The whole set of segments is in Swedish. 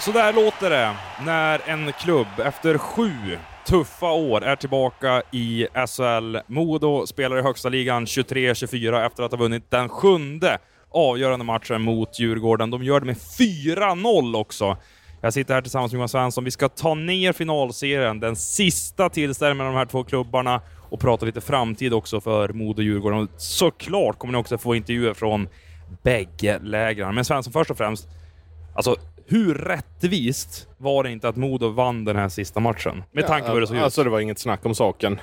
Så där låter det när en klubb efter 7 tuffa år är tillbaka i SHL. Modo spelar i högsta ligan 23-24 efter att ha vunnit den 7:e avgörande matchen mot Djurgården. De gör det med 4-0 också. Jag sitter här tillsammans med Johan Svensson. Vi ska ta ner finalserien, den sista tillställningen med de här två klubbarna, och prata lite framtid också för Modo och Djurgården. Och såklart kommer ni också få intervjuer från bägge lägren. Men Svensson, först och främst, alltså hur rättvist var det inte att Modo vann den här sista matchen? Med tanke på hur det såg ut. Alltså det var inget snack om saken.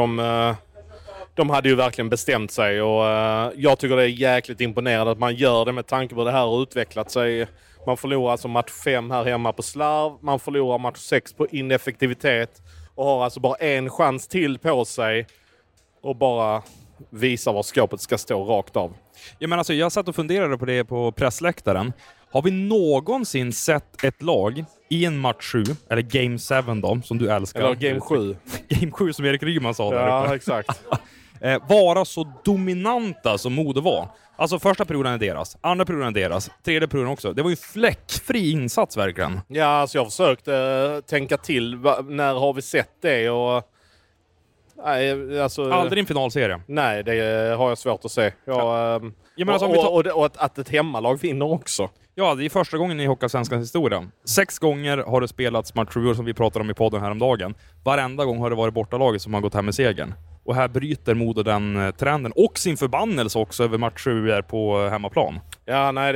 De hade ju verkligen bestämt sig, och jag tycker det är jäkligt imponerande att man gör det med tanke på det här har utvecklat sig. Man förlorar alltså match 5 här hemma på slarv. Man förlorar match 6 på ineffektivitet och har alltså bara en chans till på sig och bara visa var skåpet ska stå rakt av. Ja, men alltså, jag satt och funderade på det på pressläktaren. Har vi någonsin sett ett lag i en match 7, eller Game 7 då, som du älskar? Eller Game 7. Game 7 som Erik Ryman sa där. Ja, exakt. Vara så dominanta som Modo var. Alltså första perioden är deras, andra perioden är deras, tredje perioden också. Det var ju fläckfri insats verkligen. Ja, alltså jag försökte tänka till. När har vi sett det? Och nej, alltså, aldrig en finalserie. Nej, det har jag svårt att se. Och att ett hemmalag vinner också. Ja, det är första gången i Hockeyallsvenskans historia. 6 gånger har det spelats matcher som vi pratade om i podden häromdagen. Varenda gång har det varit bortalaget som har gått hem med segern. Och här bryter Modo den trenden. Och sin förbannelse också över matcher på hemmaplan. Ja, nej,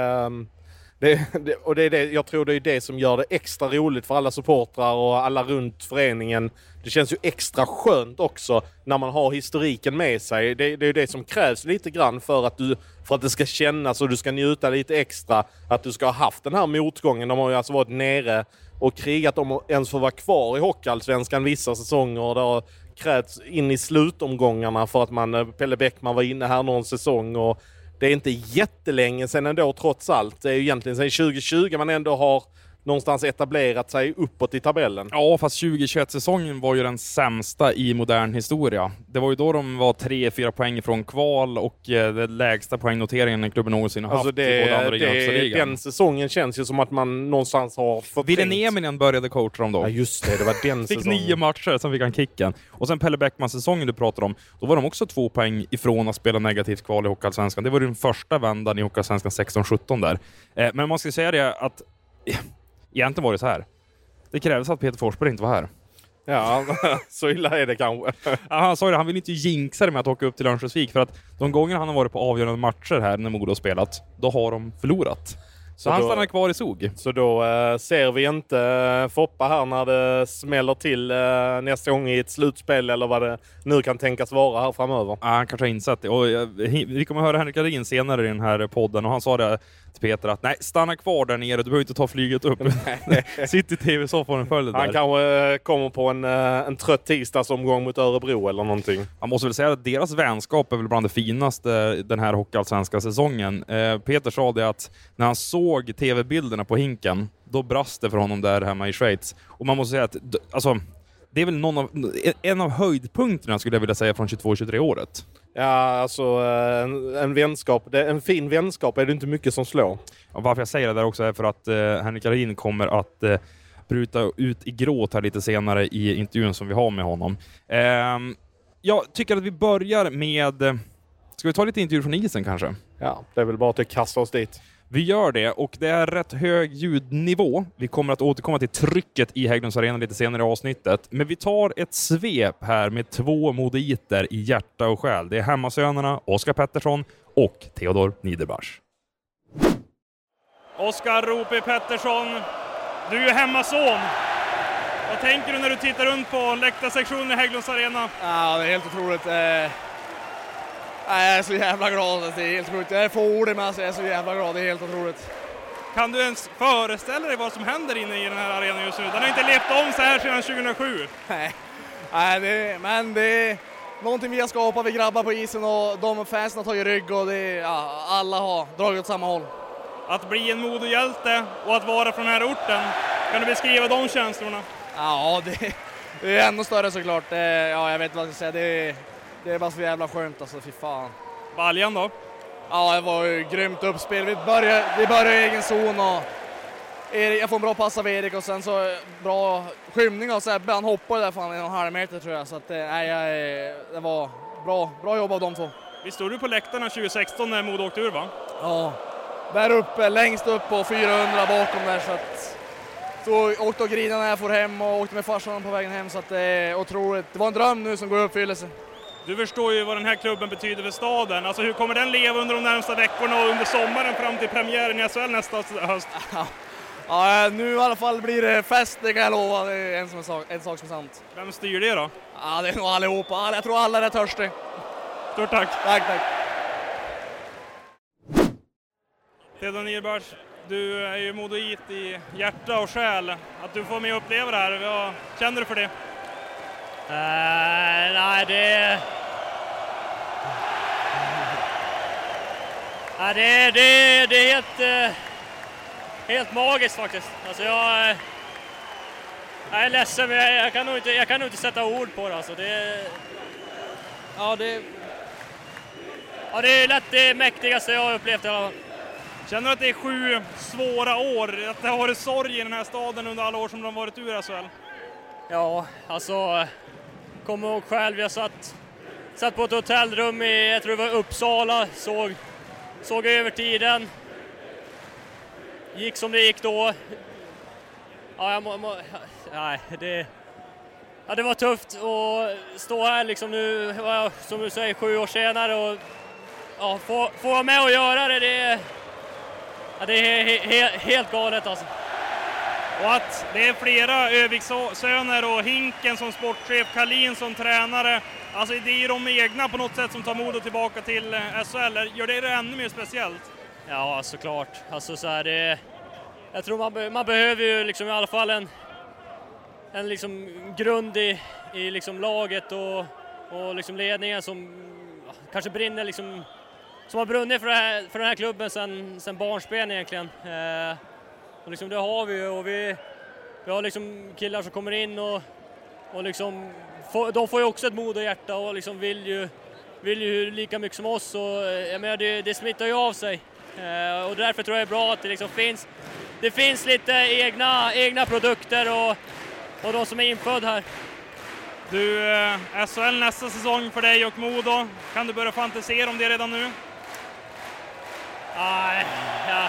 jag tror det är det som gör det extra roligt för alla supportrar och alla runt föreningen. Det känns ju extra skönt också när man har historiken med sig. Det är det som krävs lite grann för att det ska kännas och du ska njuta lite extra. Att du ska ha haft den här motgången. De har ju alltså varit nere och krigat om att ens få vara kvar i Hockeyallsvenskan vissa säsonger. Det har krävts in i slutomgångarna för att Pelle Bäckman var inne här någon säsong, och det är inte jättelänge sedan ändå trots allt. Det är ju egentligen sedan 2020 man ändå har någonstans etablerat sig uppåt i tabellen. Ja, fast 2021-säsongen var ju den sämsta i modern historia. Det var ju då de var 3-4 poäng från kval och det lägsta poängnoteringen en klubben någonsin har haft i både andra ligan och högsta ligan. Den säsongen känns ju som att man någonstans har förträngt. Ville Nieminen började coacha dem då. Ja, just det var den fick säsongen. 9 matcher, sen fick han kicken. Och sen Pelle Bäckman-säsongen du pratar om, då var de också 2 poäng ifrån att spela negativt kval i Hockeyallsvenskan. Det var den första vändan i Hockeyallsvenskan 16-17 där. Men man ska säga det att egentligen var det så här. Det krävdes att Peter Forsberg inte var här. Ja, så illa är det kanske. Ja, han sa det, han vill inte jinxa det med att åka upp till Örnsköldsvik, för att de gånger han har varit på avgörande matcher här när Modo har spelat, då har de förlorat. Så han stannar kvar i SOG. Så då ser vi inte Foppa här när det smäller till nästa gång i ett slutspel eller vad det nu kan tänkas vara här framöver. Ja, han kanske har insett det. Och vi kommer att höra Henrik Alin senare i den här podden, och han sa det till Peter att nej, stanna kvar där nere, du behöver inte ta flyget upp. Sitt i tv-soffan och följ det där. Han kanske kommer på en trött tisdagsomgång mot Örebro eller någonting. Man måste väl säga att deras vänskap är väl bland det finaste den här hockeyallsvenska säsongen. Peter sa det att när han såg tv-bilderna på hinken, då brast det för honom där hemma i Schweiz. Och man måste säga att alltså, det är väl en av höjdpunkterna skulle jag vilja säga från 22-23 året. Ja, alltså en fin vänskap är det inte mycket som slår. Och varför jag säger det där också är för att Henrik Alin kommer att bryta ut i gråt här lite senare i intervjun som vi har med honom. Jag tycker att vi börjar med... Ska vi ta lite intervju från isen kanske? Ja, det är väl bara att kasta oss dit. Vi gör det, och det är rätt hög ljudnivå. Vi kommer att återkomma till trycket i Hägglunds Arena lite senare i avsnittet. Men vi tar ett svep här med 2 moditer i hjärta och själ. Det är hemmasönerna Oskar Pettersson och Theodor Niederbach. Oskar Rope Pettersson, du är ju hemmason. Vad tänker du när du tittar runt på läktarsektionen i Hägglunds Arena? Ja, det är helt otroligt. Jag är så jävla glad. Det är helt otroligt. Jag är få ord med, alltså jag är så jävla glad. Det är helt otroligt. Kan du ens föreställa dig vad som händer inne i den här arenan just nu? Den har inte levt om så här sedan 2007. Nej, men det är någonting vi har skapat, vi grabbar på isen, och de fansen har tagit rygg, och alla har dragit åt samma håll. Att bli en Modohjälte och att vara från den här orten, kan du beskriva de känslorna? Ja, det är ännu större såklart. Jag vet vad jag ska säga. Det är bara så jävla skönt, alltså, fy fan. Baljan då? Ja, det var ju grymt uppspel. Vi började i egen zon, och Jag får en bra pass av Erik och sen så bra skymning av Sebbe. Han hoppade där fan i en halv meter tror jag. Så att, det var bra jobb av de två. Vi stod du på läktarna 2016 när Modo åkte ur va? Ja, där uppe, längst upp på 400 bakom där. Så att, så åkte och grinade när jag får hem och åkte med farsan på vägen hem. Så att det är otroligt. Det var en dröm nu som går i uppfyllelse. Du förstår ju vad den här klubben betyder för staden. Alltså hur kommer den leva under de närmsta veckorna och under sommaren fram till premiären i SHL nästa höst? Ja, nu i alla fall blir det fest, det kan jag lova. Det är en sak som är sant. Vem styr det då? Ja, det är nog allihopa. Jag tror alla är törstiga. Stort tack. Tack. Theodor Niederbach, du är ju modoit i hjärta och själ. Att du får med och uppleva det här, vad känner du för det? Nej, det är helt magiskt faktiskt. Alltså jag är ledsen, men jag kan nog inte sätta ord på det. Alltså det är lätt det mäktigaste jag har upplevt i alla fall. Känner du att det är 7 svåra år? Att det har varit sorg i den här staden under alla år som de varit ur SHL? Ja, alltså kommer ihåg själv, jag satt på ett hotellrum i, jag tror det var Uppsala, såg över tiden. Gick som det gick då. Ja, det var tufft att stå här liksom nu, som du säger, 7 år senare och ja, få vara med och göra det. Det är helt galet alltså. Och att det är flera Övikssöner och Hinken som sportchef, Karlin som tränare. Alltså det är ju de egna på något sätt som tar Modo tillbaka till SHL. Gör det ännu mer speciellt? Ja, såklart. Alltså så här, jag tror man behöver ju liksom i alla fall en liksom grund i liksom laget och liksom ledningen som kanske brinner liksom, som har brunnit för den här klubben sen barnsben egentligen. Och liksom det har vi ju, och vi har liksom killar som kommer in och liksom de får ju också ett mod och hjärta och liksom vill ju lika mycket som oss, och jag menar det smittar ju av sig. Och därför tror jag det är bra att det liksom finns lite egna produkter och de som är infödd här. Du, SHL nästa säsong för dig och Modo, kan du börja fantisera om det redan nu? Nej, ja.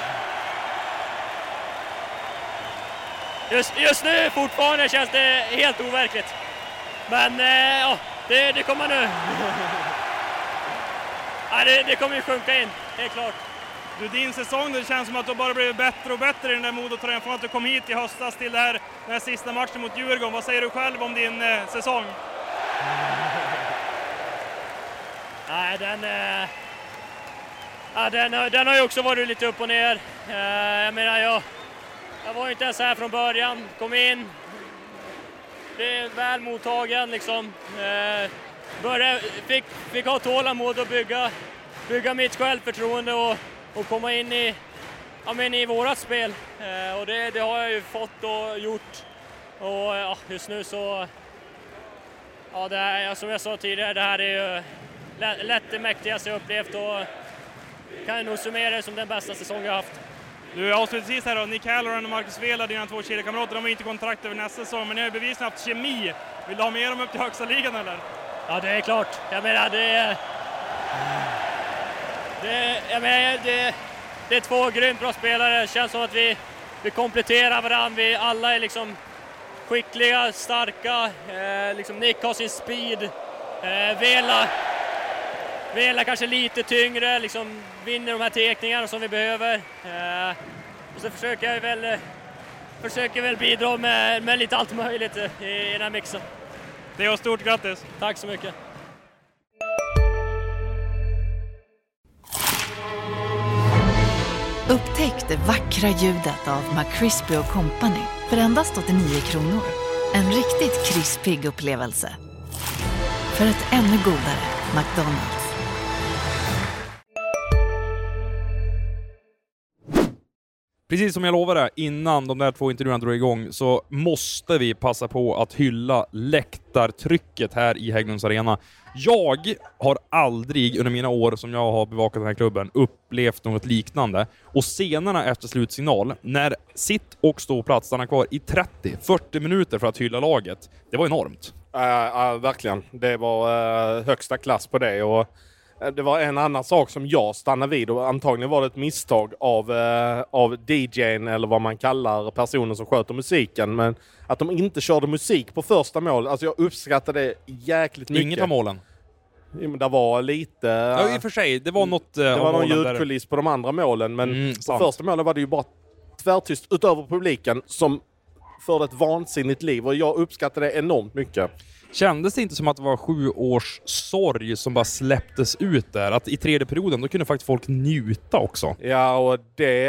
Just nu fortfarande känns det helt overkligt. Men ja, det kommer nu. Ja, det kommer ju sjunka in, det är klart. Du, din säsong, det känns som att du bara blivit bättre och bättre i den där Modo-tröjan från att du kom hit i höstas till den här sista matchen mot Djurgården. Vad säger du själv om din säsong? Nej, den har ju också varit lite upp och ner. Jag menar, jag var ju inte ens här från början, kom in, blev väl mottagen liksom. Fick ha tålamod och bygga mitt självförtroende och komma in i vårat spel. Och det har jag ju fått och gjort. Och ja, just nu så, ja, det här, som jag sa tidigare, det här är ju lätt det mäktigaste jag upplevt, och kan nog summera det som den bästa säsong jag haft. Du, avslutningsvis här då, Nick Halloran och Marcus Vela, dina 2 kedjekamrater, de har inte kontrakt över nästa säsong, men ni har bevisligen haft kemi. Vill du ha med dem upp till högsta ligan eller? Ja, det är klart. Jag menar, det är 2 grymt bra spelare. Det känns som att vi kompletterar varandra. Vi alla är liksom skickliga, starka. Liksom Nick har sin speed. Vela kanske lite tyngre, liksom vinner de här tekningarna som vi behöver. Och så försöker väl bidra med lite allt möjligt i den här mixen. Det är stort grattis. Tack så mycket. Upptäck det vackra ljudet av McCrispy & Company för endast 89 kronor. En riktigt krispig upplevelse. För ett ännu godare McDonald's. Precis som jag lovade innan de där 2 intervjuerna drog igång så måste vi passa på att hylla läktartrycket här i Hägglunds Arena. Jag har aldrig under mina år som jag har bevakat den här klubben upplevt något liknande. Och scenerna efter slutsignal, när sitt och ståplats stannar kvar i 30-40 minuter för att hylla laget, det var enormt. Verkligen. Det var högsta klass på det. Och det var en annan sak som jag stannade vid, och antagligen var det ett misstag av DJ:n eller vad man kallar personen som sköter musiken, men att de inte körde musik på första mål. Alltså jag uppskattade det jäkligt mycket. Inget av målen. Ja, men det var lite... Ja, i och för sig. Det var något... det var någon ljudkuliss på de andra målen, men på första målen var det ju bara tvärtyst utöver publiken som förde ett vansinnigt liv, och jag uppskattade det enormt mycket. Kändes det inte som att det var 7 års sorg som bara släpptes ut där? Att i tredje perioden, då kunde faktiskt folk njuta också. Ja, och det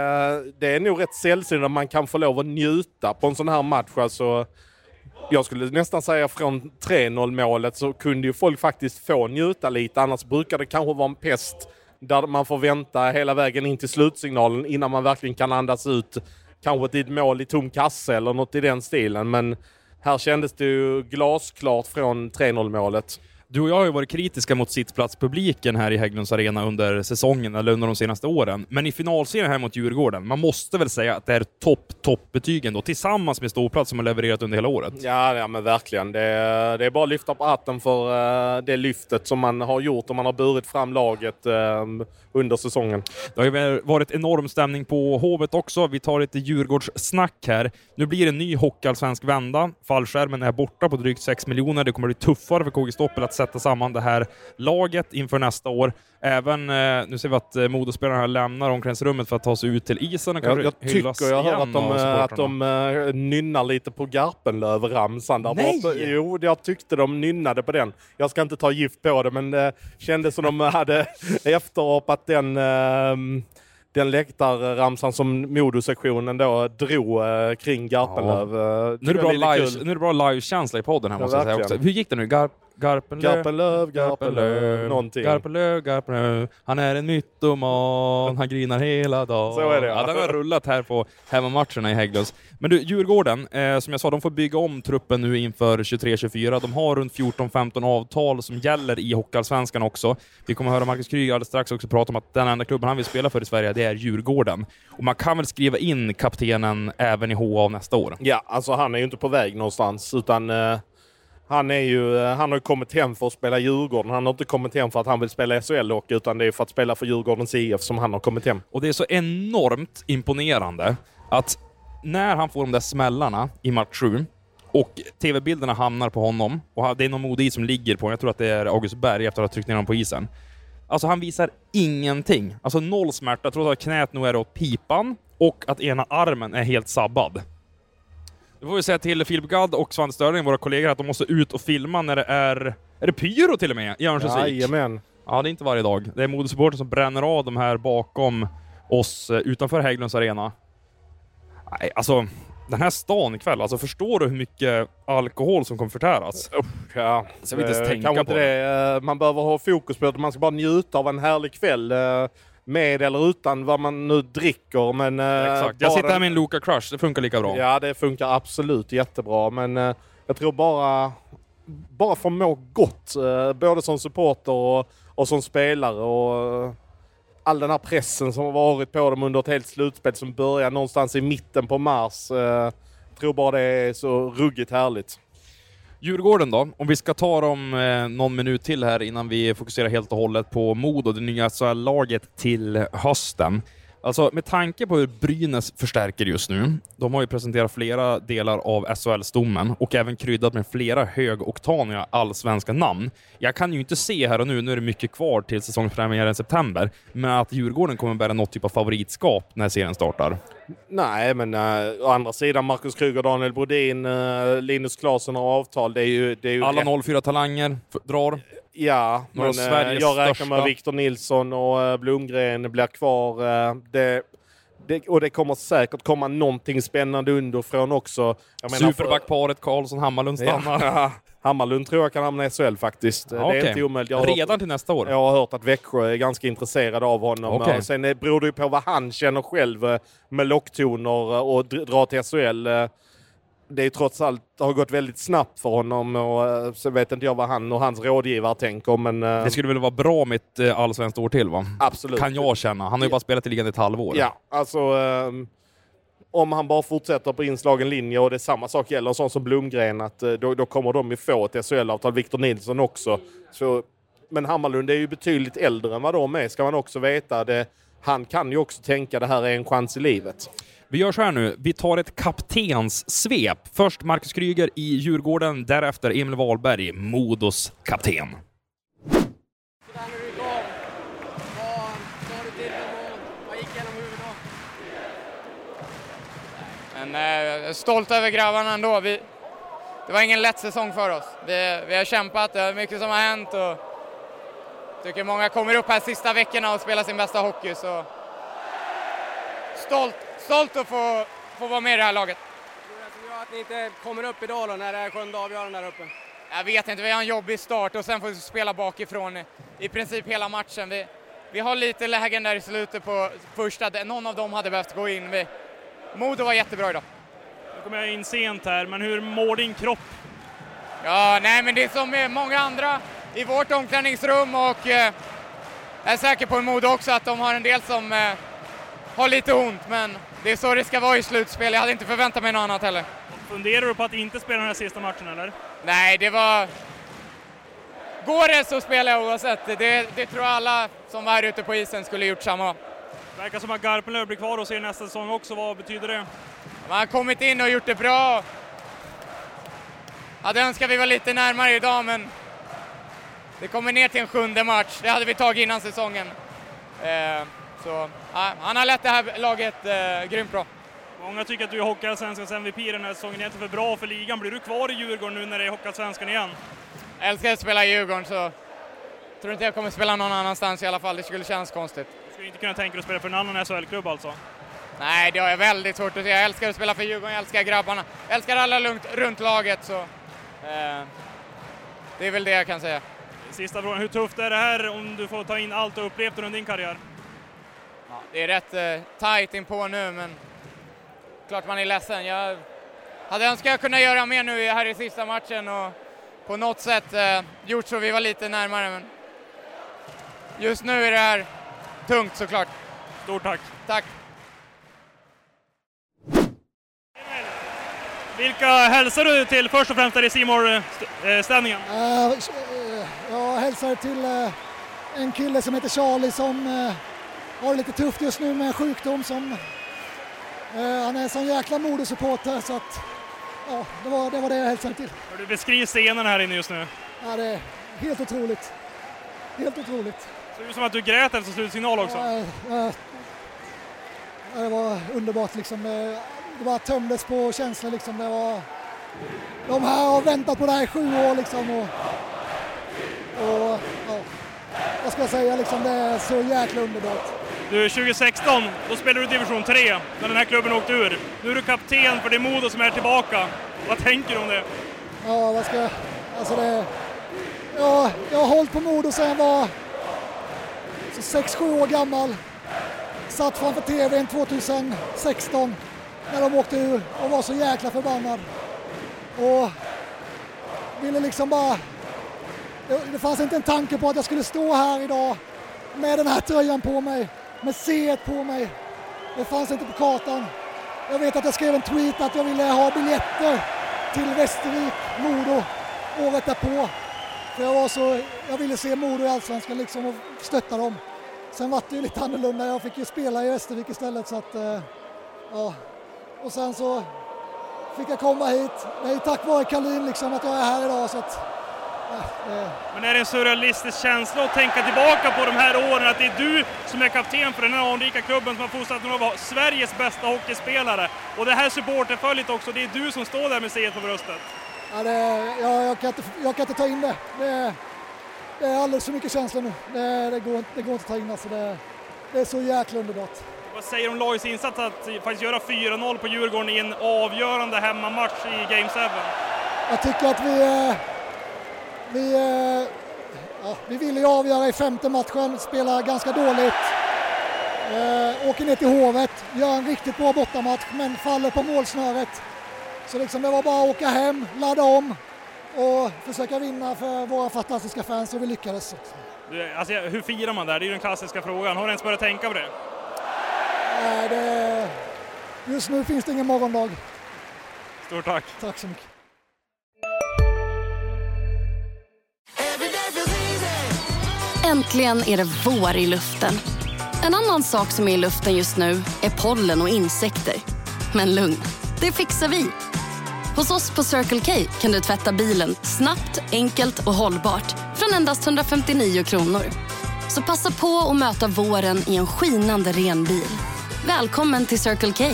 är nog rätt sällsynt att man kan få lov att njuta på en sån här match. Alltså, jag skulle nästan säga från 3-0-målet så kunde ju folk faktiskt få njuta lite. Annars brukar det kanske vara en pest där man får vänta hela vägen in till slutsignalen innan man verkligen kan andas ut. Kanske ett mål i tom kasse eller något i den stilen, men... Här kändes det ju glasklart från 3-0-målet. Du och jag har ju varit kritiska mot sittplatspubliken här i Hägglunds Arena under säsongen eller under de senaste åren. Men i finalserien här mot Djurgården, man måste väl säga att det är toppbetygen då, tillsammans med ståplats som har levererat under hela året. Ja men verkligen. Det är bara att lyfta på hatten för det lyftet som man har gjort och man har burit fram laget under säsongen. Det har ju varit enorm stämning på Hovet också. Vi tar lite Djurgårdssnack här. Nu blir det en ny hockeyallsvensk vända. Fallskärmen är borta på drygt 6 miljoner. Det kommer bli tuffare för KG Stoppel att sätta samman det här laget inför nästa år. Även, nu ser vi att Modospelarna lämnar omklädningsrummet för att ta sig ut till isen. Jag tycker jag hör att de nynnar lite på Garpenlöv-ramsan där borta. Jo, jag tyckte de nynnade på den. Jag ska inte ta gift på det, men det kändes som de hade efterhoppat den läktarramsan som Modosektionen då drog kring Garpenlöv. Ja. Nu är det bra live-känsla i podden här, måste jag säga också. Hur gick det nu? Garpenlöv, någonting. Garpenlöv. Han är en mytoman, han grinar hela dagen. Så är det, ja. Den har rullat här på hemmamatcherna i Hägglunds. Men du, Djurgården, som jag sa, de får bygga om truppen nu inför 23-24. De har runt 14-15 avtal som gäller i Hockeyallsvenskan också. Vi kommer höra Marcus Kryger alldeles strax också prata om att den enda klubben han vill spela för i Sverige, det är Djurgården. Och man kan väl skriva in kaptenen även i HA nästa år. Ja, alltså han är ju inte på väg någonstans, utan... Han har ju kommit hem för att spela Djurgården. Han har inte kommit hem för att han vill spela SHL och, utan det är för att spela för Djurgårdens IF som han har kommit hem. Och det är så enormt imponerande att när han får de där smällarna i match 7 och tv-bilderna hamnar på honom och det är någon Modi som ligger på, jag tror att det är August Berg efter att ha tryckt ner honom på isen. Alltså han visar ingenting. Alltså noll smärta, trots att knät nu är åt pipan och att ena armen är helt sabbad. Då får vi säga till Filip Gadd och Svante Störling, våra kollegor, att de måste ut och filma när det är det pyro till och med i Örnsköldsvik? Jajamän. Ja, det är inte varje dag. Det är Modosupporter som bränner av de här bakom oss utanför Hägglunds Arena. Nej, alltså den här stan ikväll, alltså förstår du hur mycket alkohol som kommer förtäras? Ja, så jag vill inte tänka på det. Man behöver ha fokus på att man ska bara njuta av en härlig kväll. Med eller utan vad man nu dricker, men... Exakt. Jag sitter här med en Luka Crush, det funkar lika bra. Ja, det funkar absolut jättebra, men jag tror bara för att må gott, både som supporter och som spelare, och all den här pressen som har varit på dem under ett helt slutspel som börjar någonstans i mitten på mars. Jag tror bara det är så ruggigt härligt. Djurgården då, om vi ska ta dem någon minut till här innan vi fokuserar helt och hållet på Modo, det nya SHL-laget till hösten. Alltså med tanke på hur Brynäs förstärker just nu, de har ju presenterat flera delar av SHL-stommen och även kryddat med flera högoktaniga allsvenska namn. Jag kan ju inte se här och nu är det mycket kvar till säsongspremiären i september, men att Djurgården kommer bära något typ av favoritskap när serien startar. Nej, men å andra sidan Marcus Kryger, Daniel Brodin, Linus Klasen har avtal. Det är ju alla 04-talanger drar. Ja, men jag räknar med Victor Nilsson och Blomgren blir kvar. Och det kommer säkert komma någonting spännande underifrån också. Superbackparet Karlsson-Hammarlund stannar. Ja, Hammarlund tror jag kan hamna i SHL faktiskt. Det är inte omöjligt. Redan till nästa år? Jag har hört att Växjö är ganska intresserade av honom. Sen beror det ju på vad han känner själv med locktoner och dra till SHL. Det är trots allt har gått väldigt snabbt för honom och så vet inte jag vad han och hans rådgivare tänker. Men, det skulle väl vara bra med ett allsvenskt år till, va? Absolut. Kan jag känna. Han har ju bara spelat i ligan ett halvår. Ja, alltså om han bara fortsätter på inslagen linje och det är samma sak gäller sån som Blomgren, att då kommer de ju få ett SHL-avtal. Victor Nilsson också. Så, men Hammarlund är ju betydligt äldre än vad de är, ska man också veta. Han kan ju också tänka det här är en chans i livet. Vi gör så här nu. Vi tar ett kaptenssvep. Först Marcus Kryger i Djurgården, därefter Emil Wahlberg, Modos kapten. Men stolt över grabbarna ändå. Det var ingen lätt säsong för oss. Vi har kämpat, det är mycket som har hänt och jag tycker många kommer upp här sista veckorna och spelar sin bästa hockey. Så stolt att få vara med i det här laget. Det gör att ni inte kommer upp idag då, när det är sjunde avgörande där uppe? Jag vet inte, vi har en jobbig start och sen får vi spela bakifrån i princip hela matchen. Vi har lite lägen där i slutet på första, någon av dem hade behövt gå in. Modo var jättebra idag. Nu kommer jag in sent här, men hur mår din kropp? Ja, nej men det är som med många andra i vårt omklädningsrum och jag är säker på i Modo också att de har en del som har lite ont, men det är så det ska vara i slutspel. Jag hade inte förväntat mig något annat heller. Funderar du på att inte spela den här sista matchen eller? Nej, går det så spelar jag oavsett. Det tror jag alla som var här ute på isen skulle gjort samma. Verkar som att Garpenlöv blir kvar och ser nästa säsong också. Vad betyder det? Man har kommit in och gjort det bra. Hade önskat vi var lite närmare idag, men det kommer ner till en 7:e match. Det hade vi tagit innan säsongen. Så han har lett det här laget grymt bra. Många tycker att du är Hockeyallsvenskans MVP i den här säsongen. Det är inte för bra för ligan. Blir du kvar i Djurgården nu när det är Hockeyallsvenskan igen? Jag älskar att spela i Djurgården, så tror inte jag kommer spela någon annanstans i alla fall. Det skulle kännas konstigt. Skulle inte kunna tänka dig att spela för en annan SHL-klubb alltså? Nej, det har jag väldigt svårt att säga. Jag älskar att spela för Djurgården, jag älskar grabbarna. Jag älskar alla runt laget, så det är väl det jag kan säga. Sista frågan, hur tufft är det här om du får ta in allt du upplevt under din karriär? Ja, det är rätt tajt in på nu, men klart man är ledsen. Jag hade önskat att jag kunde göra mer nu här i sista matchen och på något sätt gjort så vi var lite närmare, men just nu är det här tungt såklart. Stort tack. Tack. Vilka hälsar du till först och främst där i C-more-ställningen? Jag hälsar till en kille som heter Charlie som har det lite tufft just nu med sjukdom. Han är en sån jäkla Modo-supporter, så att det var det jag hälsade till. Du beskriver scenen här inne just nu. Ja, det är helt otroligt. Helt otroligt. Ser ut som att du grät efter slutsignal också. Det var underbart liksom. Det bara tömdes på känslor liksom. De här har väntat på det här i 7 år liksom. Och vad ska jag säga liksom, det är så jäkla underbart. Du, 2016, då spelade du division 3 när den här klubben åkte ur. Nu är du kapten för det Modo som är tillbaka. Vad tänker du om det? Ja, jag har hållit på Modo sedan jag var 6-7 år gammal. Satt framför tvn 2016 när de åkte ur och var så jäkla förbannad. Och ville liksom bara... Det fanns inte en tanke på att jag skulle stå här idag med den här tröjan på mig, med C1 på mig. Det fanns inte på kartan. Jag vet att jag skrev en tweet att jag ville ha biljetter till Västervik, Modo, året därpå. För jag ville se Modo i Allsvenskan liksom och stötta dem. Sen var det ju lite annorlunda. Jag fick ju spela i Västervik istället, så att och sen så fick jag komma hit. Det är ju tack vare Kalin liksom att jag är här idag, så att Men är det en surrealistisk känsla att tänka tillbaka på de här åren, att det är du som är kapten för den här anrika klubben som har fortsatt att vara Sveriges bästa hockeyspelare, och det här supporterföljet också, det är du som står där med C1 på bröstet? Ja, jag kan inte ta in det. Det är alldeles för mycket känslor nu. Det går inte att ta in, alltså. Det är så jäkla underbart. Vad säger du om lagets insats att faktiskt göra 4-0 på Djurgården i en avgörande hemmamatch i Game 7? Jag tycker att vi ville ju avgöra i 5:e matchen, spela ganska dåligt. Åker ner till Hovet, gör en riktigt bra bortamatch men faller på målsnöret. Så liksom det var bara att åka hem, ladda om och försöka vinna för våra fantastiska fans och vi lyckades. Alltså, hur firar man där? Det är ju den klassiska frågan. Har du ens börjat tänka på det? Nej, just nu finns det ingen morgondag. Stort tack. Tack så mycket. Äntligen är det vår i luften. En annan sak som är i luften just nu är pollen och insekter. Men lugn, det fixar vi. Hos oss på Circle K kan du tvätta bilen snabbt, enkelt och hållbart från endast 159 kronor. Så passa på att möta våren i en skinande ren bil. Välkommen till Circle K.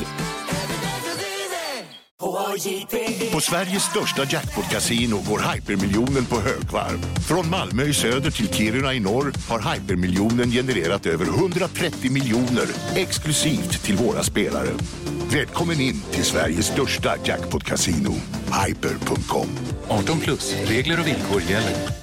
På Sveriges största jackpot-casino går Hypermiljonen på högvarv. Från Malmö i söder till Kiruna i norr har Hypermiljonen genererat över 130 miljoner exklusivt till våra spelare. Välkommen in till Sveriges största jackpot-casino, hyper.com. 18+, regler och villkor gäller.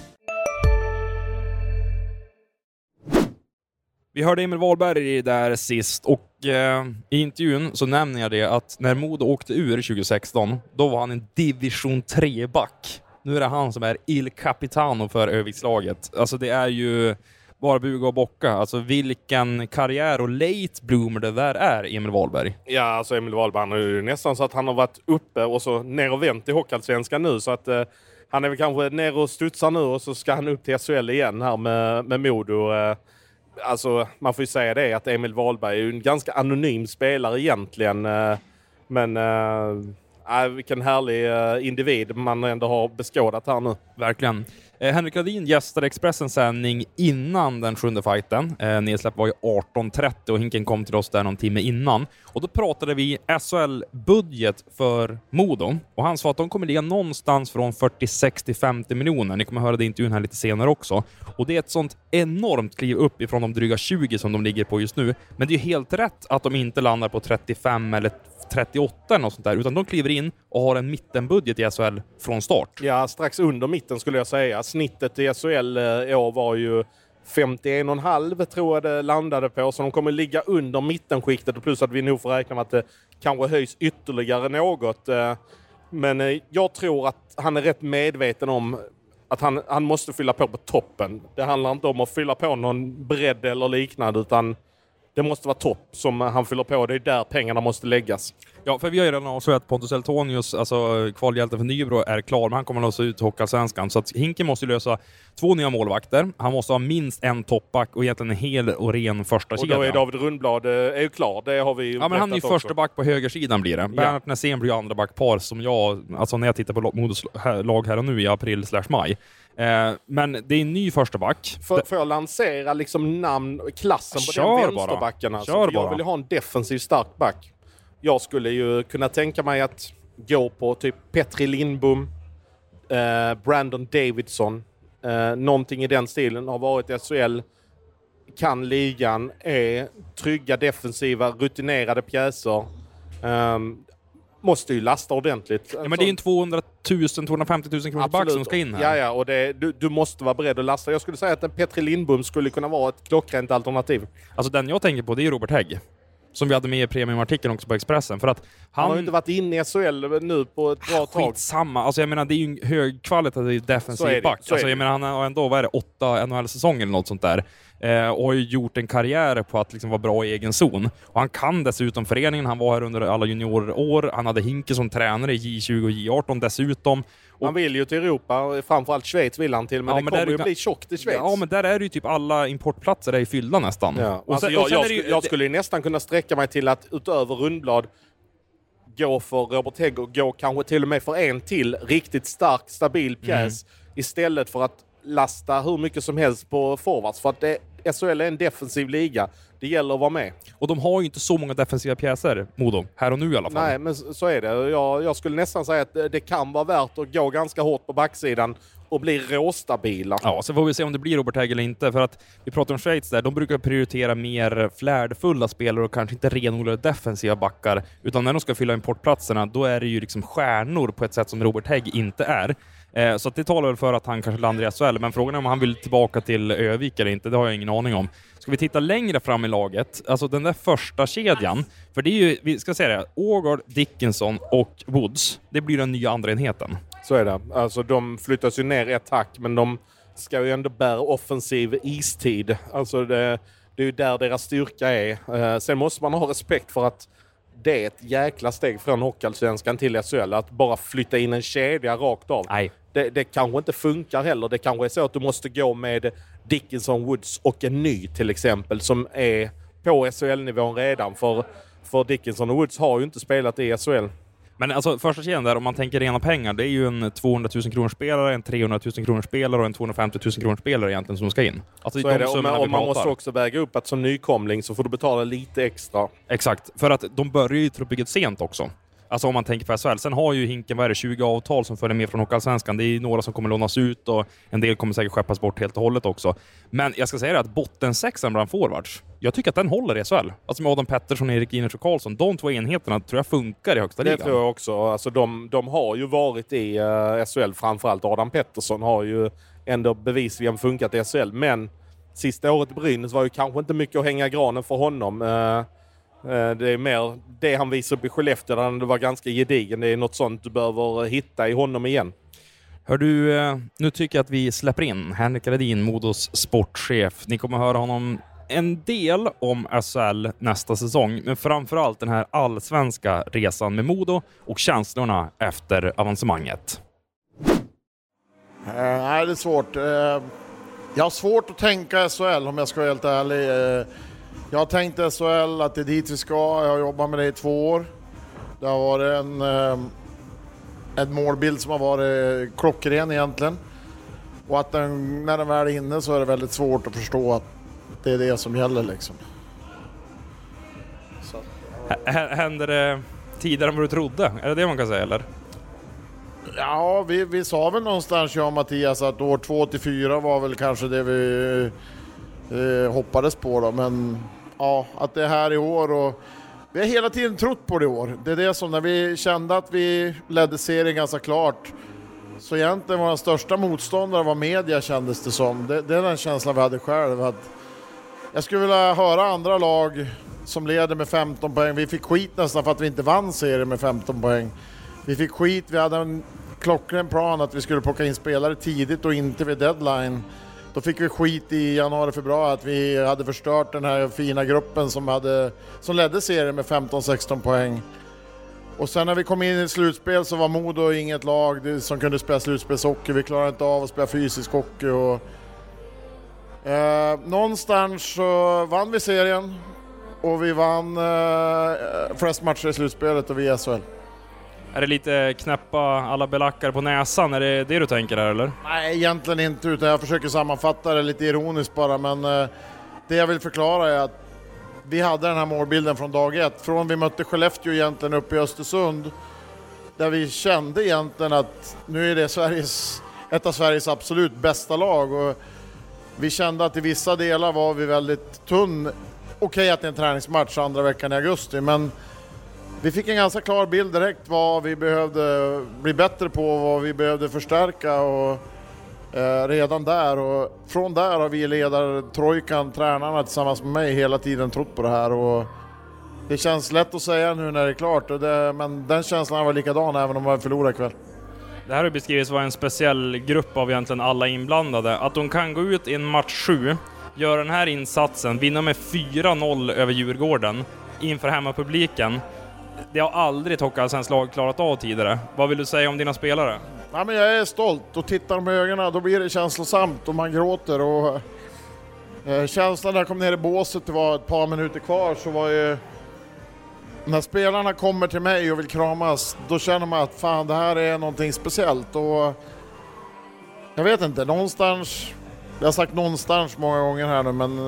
Vi hörde Emil Wahlberg där sist och i intervjun så nämner jag det att när Modo åkte ur 2016 då var han en division 3-back. Nu är det han som är Il Capitano för Övikslaget. Alltså det är ju bara buga och bocka. Alltså vilken karriär och late bloomer det där är, Emil Wahlberg. Ja, alltså Emil Wahlberg han är ju nästan så att han har varit uppe och så ner och vänt i Hockeyallsvenskan nu så att han är väl kanske ner och studsar nu och så ska han upp till SHL igen här med Modo. Alltså man får ju säga det att Emil Wahlberg är ju en ganska anonym spelare egentligen. Men vilken härlig individ man ändå har beskådat här nu. Verkligen. Henrik Ladin gästade Expressens sändning innan den 7:e fighten. Nedsläpp var ju 18:30 och Hinken kom till oss där någon timme innan. Och då pratade vi SHL-budget för Modo. Och han sa att de kommer ligga någonstans från 46-50 miljoner. Ni kommer höra det i intervjun här lite senare också. Och det är ett sånt enormt kliv upp ifrån de dryga 20 som de ligger på just nu. Men det är ju helt rätt att de inte landar på 35 eller 38 eller något sånt där. Utan de kliver in och har en mittenbudget i SHL från start. Ja, strax under mitten skulle jag säga. Snittet i SHL i år var ju 51,5 tror jag det landade på. Så de kommer ligga under mittenskiktet och plus att vi nog får räkna med att det kanske höjs ytterligare något. Men jag tror att han är rätt medveten om att han måste fylla på toppen. Det handlar inte om att fylla på någon bredd eller liknande utan det måste vara topp som han fyller på. Det är där pengarna måste läggas. Ja, för vi har ju redan avslöjat att Pontus Eltonius, alltså kvalhjälten för Nybro, är klar. Men han kommer låsa ut Hockeyallsvenskan. Så att Hinken måste lösa 2 nya målvakter. Han måste ha minst en toppback och egentligen en hel och ren första kedja. Och då är David Rundblad är ju klar. Det har vi ju men han är ju första back på högersidan blir det. Ja. Bernhard Näsén blir ju andra backpar som jag, alltså när jag tittar på Modos lag här och nu i april/maj. Men det är en ny första back. Får jag lansera liksom klassen på den vänsterbacken? Alltså. Jag vill ha en defensiv stark back. Jag skulle ju kunna tänka mig att gå på typ Petri Lindbom, Brandon Davidson. Någonting i den stilen. Har varit i SHL, kan ligan, är trygga defensiva, rutinerade pjäser. Måste ju lasta ordentligt. Ja, men det är ju en 250 000 kronor back som ska in här. Ja, och du måste vara beredd att lasta. Jag skulle säga att en Petri Lindbom skulle kunna vara ett klockrent alternativ. Alltså den jag tänker på, det är Robert Hägg. Som vi hade med i premiumartikeln också på Expressen. För att han har ju inte varit inne i SHL nu på ett bra tag. Skitsamma. Alltså jag menar, det är ju en högkvalitativ defensiv back. Alltså jag menar, han har ändå 8 NHL-säsonger eller något sånt där. Och har ju gjort en karriär på att liksom vara bra i egen zon. Och han kan dessutom föreningen. Han var här under alla juniorår. Han hade Hinke som tränare i J20 och J18 dessutom. Han vill ju till Europa, framförallt Schweiz vill han till, men det kommer ju bli tjockt i Schweiz. Ja, men där är det ju typ alla importplatser är fyllda nästan. Ja. Alltså jag skulle ju nästan kunna sträcka mig till att utöver Rundblad gå för Robert Hägg och gå kanske till och med för en till riktigt stark, stabil pjäs istället för att lasta hur mycket som helst på forwards. För att SHL är en defensiv liga. Det gäller att vara med. Och de har ju inte så många defensiva pjäser, Modo. Här och nu i alla fall. Nej, men så är det. Jag skulle nästan säga att det kan vara värt att gå ganska hårt på backsidan och bli råstabila. Ja, så får vi se om det blir Robert Hägg eller inte. För att vi pratar om Schweiz där. De brukar prioritera mer flärdfulla spelare och kanske inte renodlade defensiva backar. Utan när de ska fylla importplatserna, då är det ju liksom stjärnor på ett sätt som Robert Hägg inte är. Så att det talar väl för att han kanske landar i SHL, men frågan är om han vill tillbaka till Övik eller inte, det har jag ingen aning om. Ska vi titta längre fram i laget, alltså den där första kedjan, för det är ju, vi ska säga det, Ågård, Dickinson och Woods, det blir den nya andra enheten. Så är det. Alltså de flyttas ju ner ett tack, men de ska ju ändå bära offensiv istid. Alltså det är ju där deras styrka är. Sen måste man ha respekt för att det är ett jäkla steg från Hockeyallsvenskan till SHL. Att bara flytta in en kedja rakt av. Nej. Det kanske inte funkar heller. Det kanske är så att du måste gå med Dickinson, Woods och en ny till exempel som är på SHL-nivån redan. För Dickinson och Woods har ju inte spelat i SHL. Men alltså första kedjan där, om man tänker rena pengar, det är ju en 200 000 kronor spelare, en 300 000 kronor spelare och en 250 000 kronor spelare egentligen som ska in. Alltså så är det, och man måste också väga upp att som nykomling så får du betala lite extra. Exakt, för att de börjar ju truppbygget sent också. Alltså om man tänker på SHL. Sen har ju Hinken 20 avtal som följer med från Hockeyallsvenskan. Det är några som kommer lånas ut och en del kommer säkert skeppas bort helt och hållet också. Men jag ska säga det att bottensexan bland forwards, jag tycker att den håller i SHL. Alltså med Adam Pettersson, Erik Iners och Karlsson. De två enheterna tror jag funkar i högsta ligan. Det tror jag också. Alltså de har ju varit i SHL, framförallt Adam Pettersson har ju ändå bevisligen funkat i SHL. Men sista året i Brynäs var ju kanske inte mycket att hänga granen för honom. Det är mer det han visar upp i Skellefteå där det var ganska gedigen. Det är något sånt du behöver hitta i honom igen. Hör du, nu tycker jag att vi släpper in Henrik Redin, Modos sportchef. Ni kommer höra honom en del om SHL nästa säsong, men framförallt den här allsvenska resan med Modo och känslorna efter avancemanget. Nej, det är svårt. Jag har svårt att tänka SHL om jag ska vara helt ärlig. Jag har tänkt SHL att det är dit vi ska. Jag har jobbat med det i 2 år. Det har varit en målbild som har varit klockren egentligen. Och att när den väl är inne så är det väldigt svårt att förstå att det är det som gäller liksom. Så. Händer det tidigare än vad du trodde? Är det det man kan säga eller? Ja, vi sa väl någonstans, jag och Mattias, att år 2-4 var väl kanske det vi hoppades på då. Men ja, att det är här i år och vi har hela tiden trott på det i år. Det är det som när vi kände att vi ledde serien ganska klart. Så egentligen var den största motståndare var media, kändes det som. Det är den känslan vi hade själv. Att jag skulle vilja höra andra lag som leder med 15 poäng. Vi fick skit nästan för att vi inte vann serien med 15 poäng. Vi fick skit, vi hade en klockren plan att vi skulle plocka in spelare tidigt och inte vid deadline. Då fick vi skit i januari, februari att vi hade förstört den här fina gruppen som ledde serien med 15-16 poäng. Och sen när vi kom in i slutspel så var Modo inget lag som kunde spela slutspelshockey. Vi klarade inte av att spela fysisk hockey. Och, någonstans så vann vi serien och vi vann flest matcher i slutspelet och vi är SHL. Är det lite knäppa alla belackar på näsan? Är det det du tänker här eller? Nej, egentligen inte, utan jag försöker sammanfatta det lite ironiskt bara. Men det jag vill förklara är att vi hade den här målbilden från dag 1. Från vi mötte Skellefteå egentligen uppe i Östersund. Där vi kände egentligen att nu är det ett av Sveriges absolut bästa lag. Och vi kände att i vissa delar var vi väldigt tunn. Okej att det är en träningsmatch andra veckan i augusti, men vi fick en ganska klar bild direkt vad vi behövde bli bättre på och vad vi behövde förstärka och redan där. Och från där har vi ledartrojkan, tränarna tillsammans med mig hela tiden trott på det här. Och det känns lätt att säga nu när det är klart, men den känslan var likadan även om man förlorar ikväll. Det här har beskrivits vara en speciell grupp av egentligen alla inblandade. Att de kan gå ut i en match 7, göra den här insatsen, vinna med 4-0 över Djurgården inför hemmapubliken. Det har aldrig ett Hockeyallsvenskt lag klarat av tidigare. Vad vill du säga om dina spelare? Ja, men jag är stolt och tittar de med ögonen, då blir det känslosamt och man gråter. Och, känslan när jag kom ner i båset, det var ett par minuter kvar, så var ju när spelarna kommer till mig och vill kramas, då känner man att fan, det här är någonting speciellt. Och jag vet inte, någonstans, jag har sagt någonstans många gånger här nu, men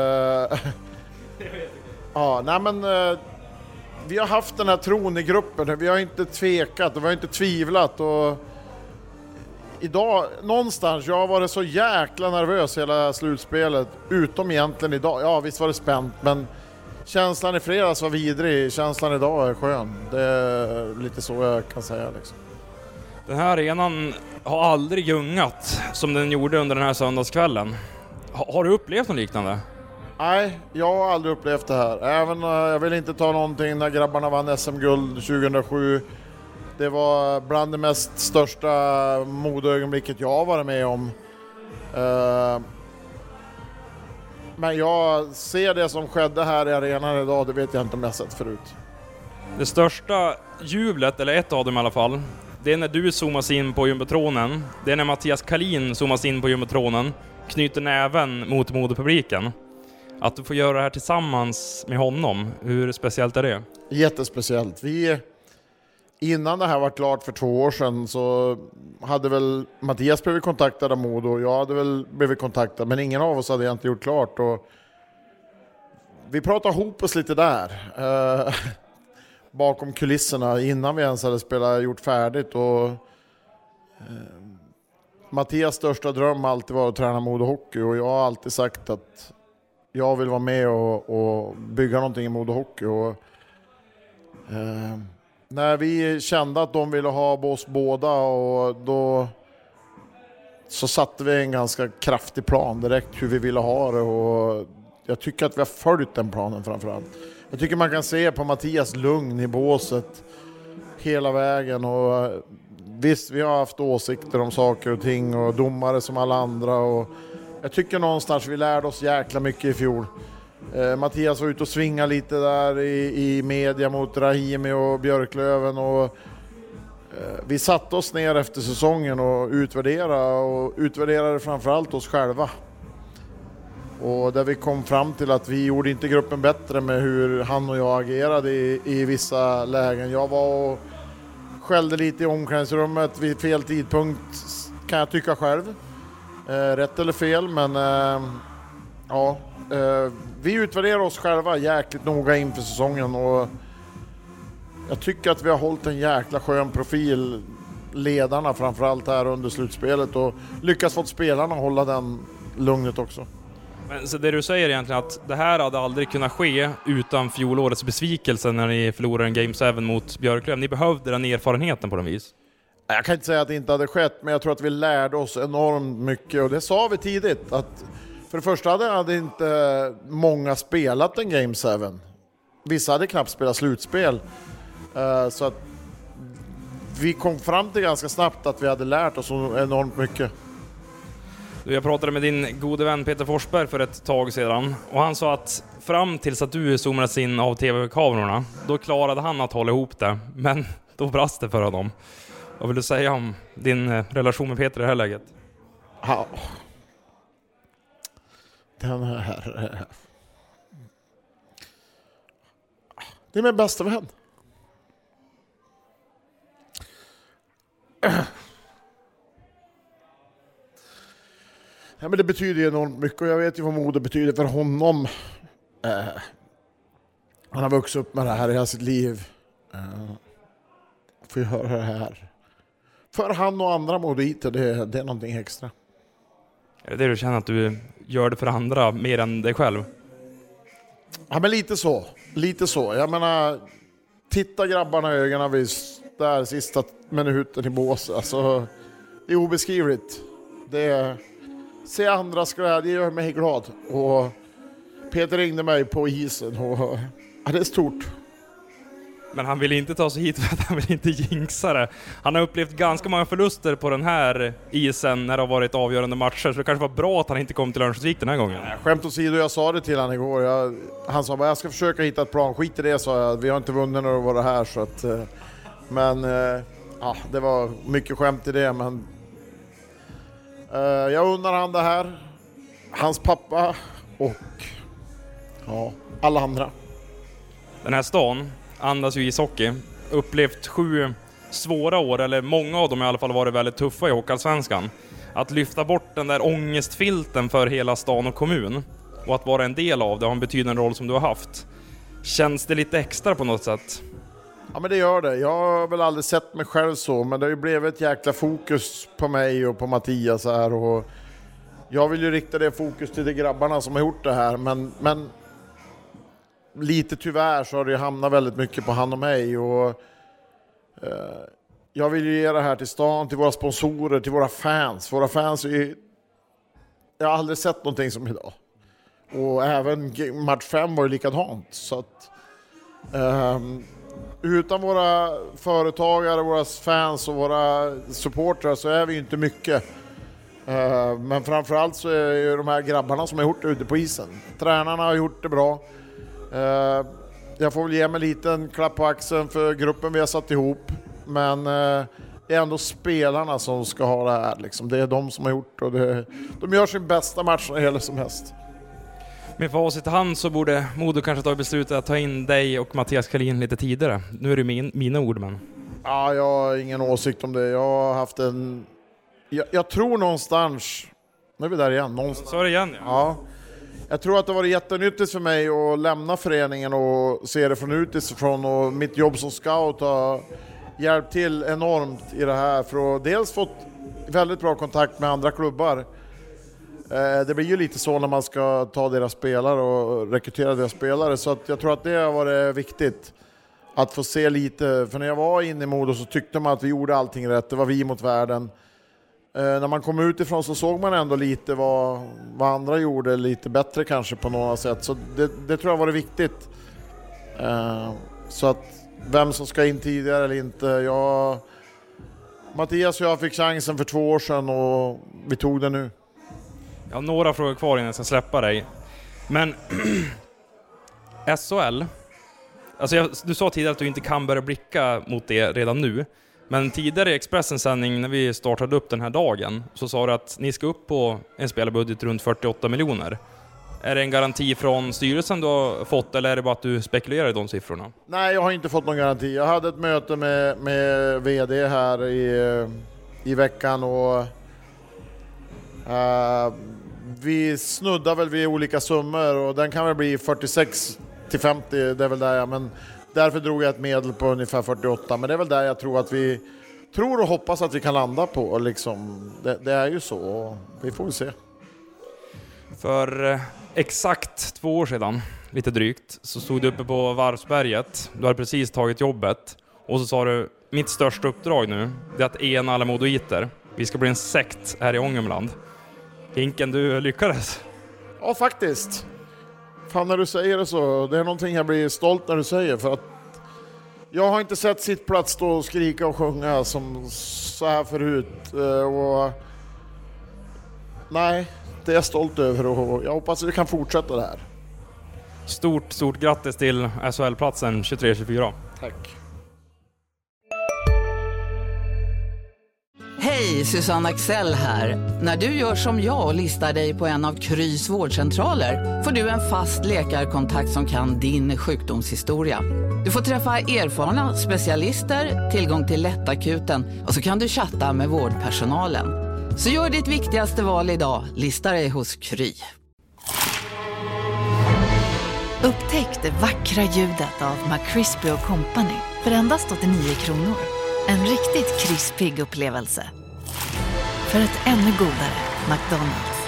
ja, nej men vi har haft den här tron i gruppen, vi har inte tvekat och vi har inte tvivlat. Och idag, någonstans, jag har varit så jäkla nervös hela slutspelet, utom egentligen idag. Ja, visst var det spänt, men känslan i fredags var vidrig, känslan idag är skön. Det är lite så jag kan säga liksom. Den här arenan har aldrig gungat som den gjorde under den här söndagskvällen. Har du upplevt något liknande? Nej, jag har aldrig upplevt det här. Även jag vill inte ta någonting när grabbarna vann SM-guld 2007. Det var bland det mest största modeögonblicket jag har varit med om. Men jag ser det som skedde här i arenan idag, det vet jag inte om jag sett förut. Det största jublet, eller ett av dem i alla fall, det är när du zoomas in på jumbotronen. Det är när Mattias Kalin zoomas in på jumbotronen, knyter näven mot modepubliken. Att du får göra det här tillsammans med honom, hur speciellt är det? Jättespeciellt. Innan det här var klart för 2 år sedan så hade väl Mattias blivit kontaktad av Modo och jag hade väl blivit kontaktad, men ingen av oss hade inte gjort klart. Och vi pratade ihop oss lite där bakom kulisserna innan vi ens hade gjort färdigt. Och Mattias största dröm alltid var att träna Modo Hockey, och jag har alltid sagt att jag vill vara med och bygga någonting i Modo Hockey. Och när vi kände att de ville ha oss båda, och då så satte vi en ganska kraftig plan direkt hur vi ville ha det, och jag tycker att vi har följt den planen framförallt. Jag tycker man kan se på Mattias lugn i båset hela vägen, och visst, vi har haft åsikter om saker och ting och domare som alla andra, och jag tycker någonstans vi lärde oss jäkla mycket i fjol. Mattias var ute och svinga lite där i media mot Rahimi och Björklöven, och vi satte oss ner efter säsongen och utvärderade framförallt oss själva. Och där vi kom fram till att vi gjorde inte gruppen bättre med hur han och jag agerade i vissa lägen. Jag var och skällde lite i omklädningsrummet vid fel tidpunkt, kan jag tycka själv. Rätt eller fel, men ja, vi utvärderar oss själva jäkligt noga inför säsongen, och jag tycker att vi har hållit en jäkla skön profil, ledarna framförallt här under slutspelet, och lyckats fått spelarna hålla den lugnet också. Men så det du säger egentligen att det här hade aldrig kunnat ske utan fjolårets besvikelse när ni förlorade en Game 7 mot Björklöven. Ni behövde den erfarenheten på något vis. Jag kan inte säga att det inte hade skett, men jag tror att vi lärde oss enormt mycket, och det sa vi tidigt att för det första hade inte många spelat en Game 7. Vissa hade knappt spelat slutspel, så att vi kom fram till ganska snabbt att vi hade lärt oss enormt mycket. Jag pratade med din gode vän Peter Forsberg för ett tag sedan, och han sa att fram tills att du zoomades in av tv-kamerorna, då klarade han att hålla ihop det, men då brast det för honom. Vad vill du säga om din relation med Peter i det här läget? Ja. Den här. Det är min bästa vän. Ja, men det betyder ju enormt mycket, och jag vet ju vad Modo betyder för honom. Han har vuxit upp med det här i hela sitt liv. Får jag höra det här. För han och andra Modoiter, det är någonting extra. Är det du känner, att du gör det för andra mer än dig själv? Ja, men lite så. Lite så. Jag menar, titta grabbarna i ögonen vid där sista minuten i bås. Alltså, det är obeskrivligt. Se andras glädje gör mig glad. Och Peter ringde mig på isen, och ja, det är stort. Men han vill inte ta sig hit för att han vill inte jinxa det. Han har upplevt ganska många förluster på den här isen när det har varit avgörande matcher, så det kanske var bra att han inte kom till Örnsköldsvik den här gången. Skämt åsido, jag sa det till han igår. Han sa bara, jag ska försöka hitta ett plan. Skit i det, sa jag. Vi har inte vunnit när det var det här. Så att, men ja, det var mycket skämt i det. Men jag undrar han det här. Hans pappa och ja, alla andra. Den här stan andas ju ishockey. Upplevt 7 svåra år, eller många av dem i alla fall, varit väldigt tuffa i Hockeyallsvenskan. Att lyfta bort den där ångestfilten för hela stan och kommun, och att vara en del av det, har en betydande roll som du har haft. Känns det lite extra på något sätt? Ja, men det gör det. Jag har väl aldrig sett mig själv så, men det har ju blivit ett jäkla fokus på mig och på Mattias här, och jag vill ju rikta det fokus till de grabbarna som har gjort det här, men lite tyvärr så har det hamnat väldigt mycket på han och mig, och jag vill ju ge det här till stan, till våra sponsorer, till våra fans. Våra fans är ju... Jag har aldrig sett någonting som idag. Och även match 5 var ju likadant. Så att, utan våra företagare, våra fans och våra supportrar så är vi ju inte mycket. Men framförallt så är det ju de här grabbarna som har gjort det ute på isen. Tränarna har gjort det bra. Jag får väl ge mig en liten klapp på axeln för gruppen vi har satt ihop. Men det är ändå spelarna som ska ha det här. Liksom. Det är de som har gjort och de gör sin bästa match hela som helst. Med facit i hand så borde Modo kanske ta beslutet att ta in dig och Mattias Kalin lite tidigare. Nu är det mina ord, men... Ja, jag har ingen åsikt om det. Jag har haft en... Jag tror någonstans... Nu är vi där igen. Någonstans. Så är det igen, ja. Ja. Jag tror att det var jättenyttigt för mig att lämna föreningen och se det från utifrån. Och mitt jobb som scout har hjälpt till enormt i det här. För att dels fått väldigt bra kontakt med andra klubbar. Det blir ju lite så när man ska ta deras spelare och rekrytera deras spelare. Så att jag tror att det har varit viktigt att få se lite. För när jag var inne i Modo så tyckte man att vi gjorde allting rätt. Det var vi mot världen. När man kom utifrån så såg man ändå lite vad andra gjorde lite bättre kanske på något sätt. Så det tror jag var viktigt. Så att vem som ska in tidigare eller inte. Mattias och jag fick chansen för 2 år sedan och vi tog det nu. Jag har några frågor kvar innan jag ska släppa dig. Men SHL, alltså du sa tidigare att du inte kan börja blicka mot det redan nu. Men tidigare i Expressens sändning när vi startade upp den här dagen så sa du att ni ska upp på en spelarbudget runt 48 miljoner. Är det en garanti från styrelsen du har fått eller är det bara att du spekulerar i de siffrorna? Nej, jag har inte fått någon garanti. Jag hade ett möte med vd här i veckan och vi snuddar väl vid olika summor och den kan väl bli 46 till 50, det är väl där men därför drog jag ett medel på ungefär 48, men det är väl där jag tror att vi tror och hoppas att vi kan landa på liksom. Det är ju så och vi får se. För exakt 2 år sedan, lite drygt, så stod du uppe på Varvsberget. Du hade precis tagit jobbet och så sa du, mitt största uppdrag nu det är att ena alla modoiter. Vi ska bli en sekt här i Ångermanland. Hinken, du lyckades. Ja, faktiskt. Fan, när du säger det så, det är någonting jag blir stolt när du säger, för att jag har inte sett sitt plats stå och skrika och sjunga som så här förut. Och nej, det är jag stolt över och jag hoppas att vi kan fortsätta det här. Stort grattis till SHL-platsen 23-24. Tack. Hej, Susanne Axel här. När du gör som jag och listar dig på en av Krys vårdcentraler får du en fast läkarkontakt som kan din sjukdomshistoria. Du får träffa erfarna specialister, tillgång till lättakuten och så kan du chatta med vårdpersonalen. Så gör ditt viktigaste val idag, lista dig hos Kry. Upptäck det vackra ljudet av McCrispy & Company för endast 89 kronor. En riktigt krispig upplevelse. För ett ännu godare McDonald's.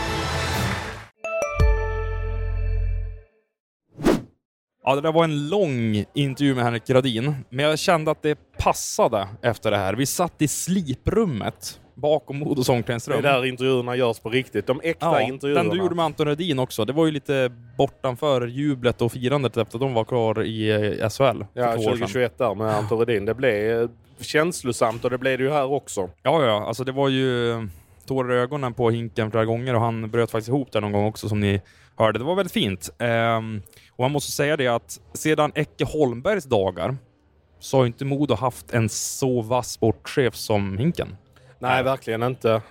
Ja, det där var en lång intervju med Henrik Gradin. Men jag kände att det passade efter det här. Vi satt i sliprummet bakom Modos omklädningsrum. Det är där intervjuerna görs på riktigt. De äkta intervjuerna. Den du gjorde med Anton Rödin också. Det var ju lite bortanför jublet och firandet efter att de var kvar i SHL. Ja, 2021 där med Anton Rödin. Det blev känslosamt och det blev det ju här också. Ja. Alltså det var ju tårar i ögonen på Hinken flera gånger och han bröt faktiskt ihop där någon gång också som ni hörde. Det var väldigt fint. Och man måste säga det att sedan Ecke Holmbergs dagar så har inte Modo haft en så vass sportchef som Hinken. Nej, verkligen inte.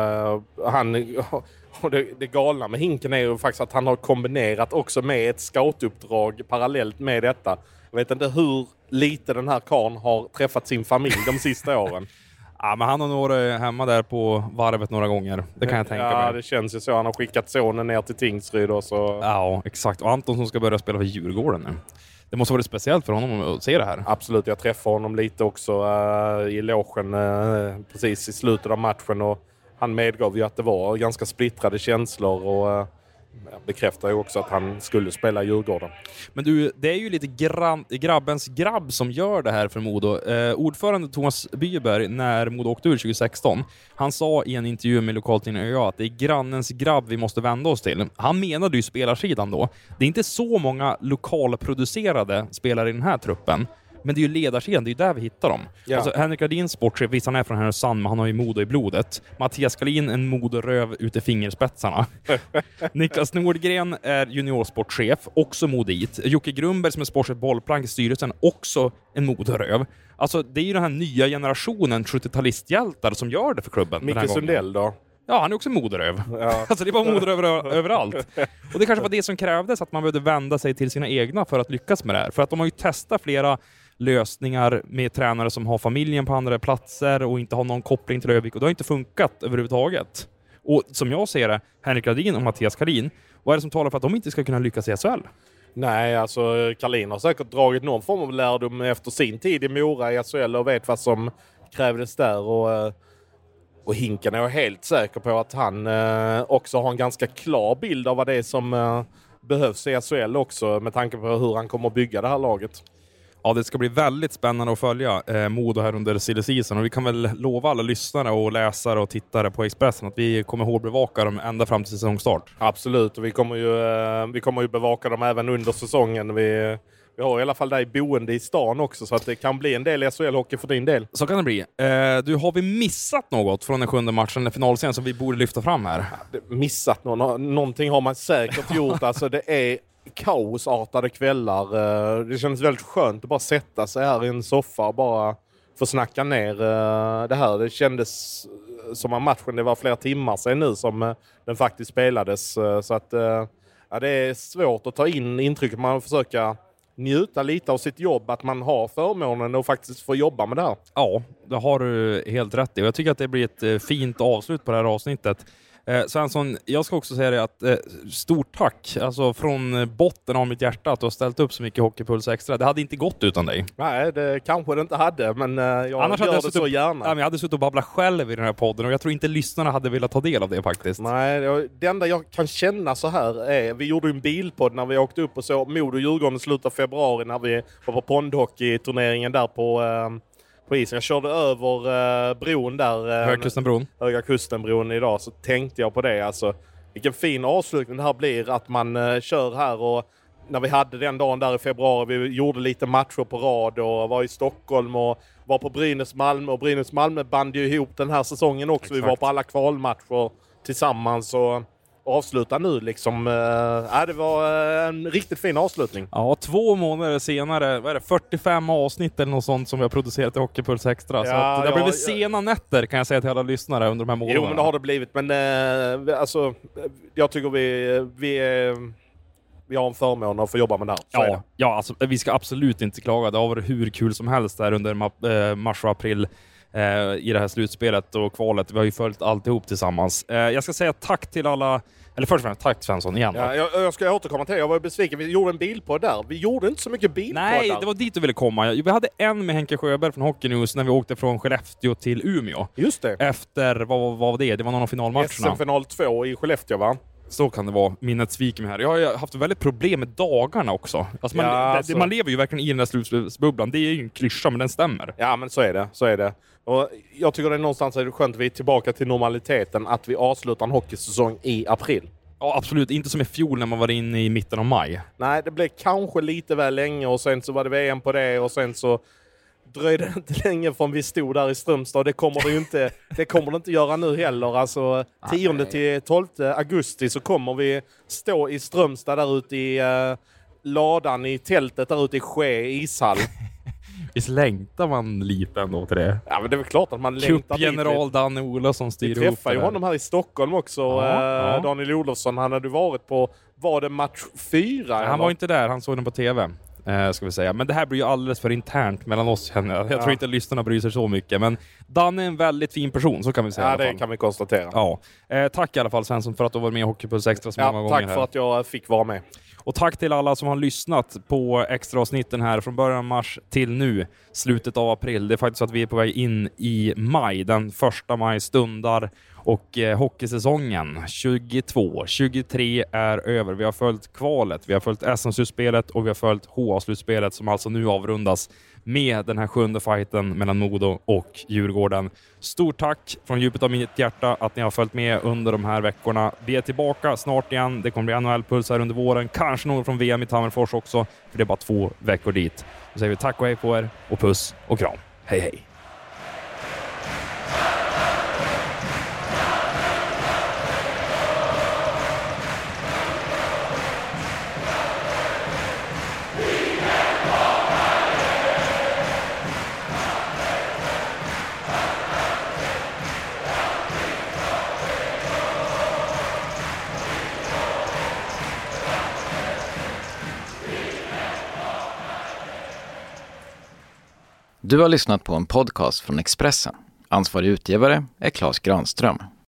Det galna med Hinken är ju faktiskt att han har kombinerat också med ett scoutuppdrag parallellt med detta. Jag vet inte hur lite den här karln har träffat sin familj de sista åren. Ja, men han har nog varit hemma där på varvet några gånger. Det kan jag tänka mig. Ja, det känns ju så. Han har skickat sonen ner till Tingsryd och så... Ja, exakt. Och Anton som ska börja spela för Djurgården nu. Det måste vara speciellt för honom att se det här. Absolut, jag träffade honom lite också i logen precis i slutet av matchen och han medgav ju att det var ganska splittrade känslor och bekräftar ju också att han skulle spela i Djurgården. Men du, det är ju lite grabbens grabb som gör det här för Modo. Ordförande Thomas Byberg, när Modo åkte ur 2016, han sa i en intervju med lokaltidningen ÖA att det är grannens grabb vi måste vända oss till. Han menade ju spelarsidan då. Det är inte så många lokalproducerade spelare i den här truppen. Men det är ju ledarsidan, det är ju där vi hittar dem. Ja. Alltså, Henrik Gardin, sportchef, visst han är från Härnösand, men han har ju Modo i blodet. Mattias Kalin, en Modo-röv ut i fingerspetsarna. Niklas Nordgren är juniorsportchef, också Modit. Jocke Grundberg som är sportchef bollplank i styrelsen, också en Modo-röv. Alltså det är ju den här nya generationen 70-talisthjältar som gör det för klubben. Micke Sundell då? Ja, han är också Moderöv. Ja. Alltså det var Moderöv överallt. Och det kanske var det som krävdes, att man behövde vända sig till sina egna för att lyckas med det här. För att de har ju testat flera lösningar med tränare som har familjen på andra platser och inte har någon koppling till Övik. Och det har inte funkat överhuvudtaget. Och som jag ser det, Henrik Gardin och Mattias Kalin, vad är det som talar för att de inte ska kunna lyckas i SHL? Nej, alltså Kalin har säkert dragit någon form av lärdom efter sin tid i Mora i SHL och vet vad som krävdes där. Och Hinken är jag helt säker på att han också har en ganska klar bild av vad det är som behövs i SHL också, med tanke på hur han kommer att bygga det här laget. Ja, det ska bli väldigt spännande att följa Modo här under silly season, och vi kan väl lova alla lyssnare och läsare och tittare på Expressen att vi kommer hårdbevaka dem ända fram till säsongstart. Absolut, och vi kommer ju bevaka dem även under säsongen. Vi har i alla fall dig boende i stan också, så att det kan bli en del SHL-hockey för din del. Så kan det bli. Du, har vi missat något från den 7:e matchen, den finalscenen, som vi borde lyfta fram här? Missat någonting har man säkert gjort. Alltså det är kaosartade kvällar. Det känns väldigt skönt att bara sätta sig här i en soffa och bara få snacka ner det här. Det kändes som att matchen, det var flera timmar sedan nu som den faktiskt spelades. Så att ja, det är svårt att ta in intrycket. Man försöker njuta lite av sitt jobb, att man har förmånen och faktiskt får jobba med det här. Ja, det har du helt rätt i. Jag tycker att det blir ett fint avslut på det här avsnittet. Svensson, jag ska också säga det att stort tack, alltså från botten av mitt hjärta, att du har ställt upp så mycket Hockeypuls Extra. Det hade inte gått utan dig. Nej, det kanske det inte hade, men jag annars gör hade det så gärna. Jag hade suttit och babblat själv i den här podden, och jag tror inte lyssnarna hade velat ta del av det faktiskt. Nej, det enda jag kan känna så här är, vi gjorde en bilpodd när vi åkte upp och så Modo-Djurgården i slutet av februari när vi var på pondhockey-turneringen där på isen. Jag körde över bron där. Höga Kustenbron idag, så tänkte jag på det. Alltså, vilken fin avslutning det här blir, att man kör här. Och när vi hade den dagen där i februari, vi gjorde lite matcher på rad och var i Stockholm och var på Brynäs-Malmö. Och Brynäs-Malmö band ju ihop den här säsongen också. Exakt. Vi var på alla kvalmatcher tillsammans och avsluta nu liksom. Det var en riktigt fin avslutning. Ja, 2 månader senare, vad är det, 45 avsnitt eller något sånt som vi har producerat i Hockeypuls Extra. Ja, så att det har blivit sena nätter, kan jag säga till alla lyssnare, under de här månaderna. Jo, men det har det blivit. Men alltså, jag tycker vi har en förmån att få jobba med det här. Ja, alltså, vi ska absolut inte klaga. Det har varit hur kul som helst där under mars och april i det här slutspelet och kvalet. Vi har ju följt alltihop tillsammans. Jag ska säga tack till alla, eller först och främst tack Svensson igen. Ja, jag ska återkomma till det. Jag var besviken. Vi gjorde en bilpodd där. Vi gjorde inte så mycket bilpodd. Nej, det var dit du ville komma. Vi hade en med Henke Sjöberg från Hockey News när vi åkte från Skellefteå till Umeå. Just det. Efter, vad var det? Det var någon av finalmatcherna. SM-final 2 i Skellefteå, va? Så kan det vara. Minnet sviker mig här. Jag har haft väldigt problem med dagarna också. Alltså man lever ju verkligen i den där slutbubblan. Det är ju en klyscha, men den stämmer. Ja, men så är det. Och jag tycker det är någonstans är det skönt att vi är tillbaka till normaliteten, att vi avslutar en hockeysäsong i april. Ja, absolut. Inte som i fjol när man var inne i mitten av maj. Nej, det blev kanske lite väl länge och sen så var det VM på det och sen så dröjde det inte länge från vi stod där i Strömstad. Det kommer det inte göra nu heller. Alltså 10 till 12 augusti så kommer vi stå i Strömstad där ute i ladan i tältet där ute i Ske ishall. Visst längtar man lite ändå till det? Ja, men det är väl klart att man längtar lite. General Danne Olofsson styr ihop det. Vi träffade ju honom här i Stockholm också. Daniel Olofsson, han hade varit på, var det match 4? Han var inte där, han såg den på TV. Ska vi säga. Men det här blir ju alldeles för internt mellan oss, känner jag. Jag tror inte att lyssnarna bryr sig så mycket. Men Danne är en väldigt fin person, så kan vi säga. Ja, det kan vi konstatera. Ja. Tack i alla fall Svensson för att du var med i Hockeypuls Extra så många gånger. Tack för att jag fick vara med. Och tack till alla som har lyssnat på extraavsnitten här från början av mars till nu, slutet av april. Det är faktiskt så att vi är på väg in i maj. Den 1 maj stundar Och hockeysäsongen 22-23 är över. Vi har följt kvalet, vi har följt SM-slutspelet och vi har följt HA-slutspelet som alltså nu avrundas med den här 7:e fighten mellan Modo och Djurgården. Stort tack från djupet av mitt hjärta att ni har följt med under de här veckorna. Vi är tillbaka snart igen. Det kommer bli NHL-puls här under våren. Kanske någon från VM i Tammerfors också, för det är bara 2 veckor dit. Så säger vi tack och hej på er och puss och kram. Hej hej! Du har lyssnat på en podcast från Expressen. Ansvarig utgivare är Claes Granström.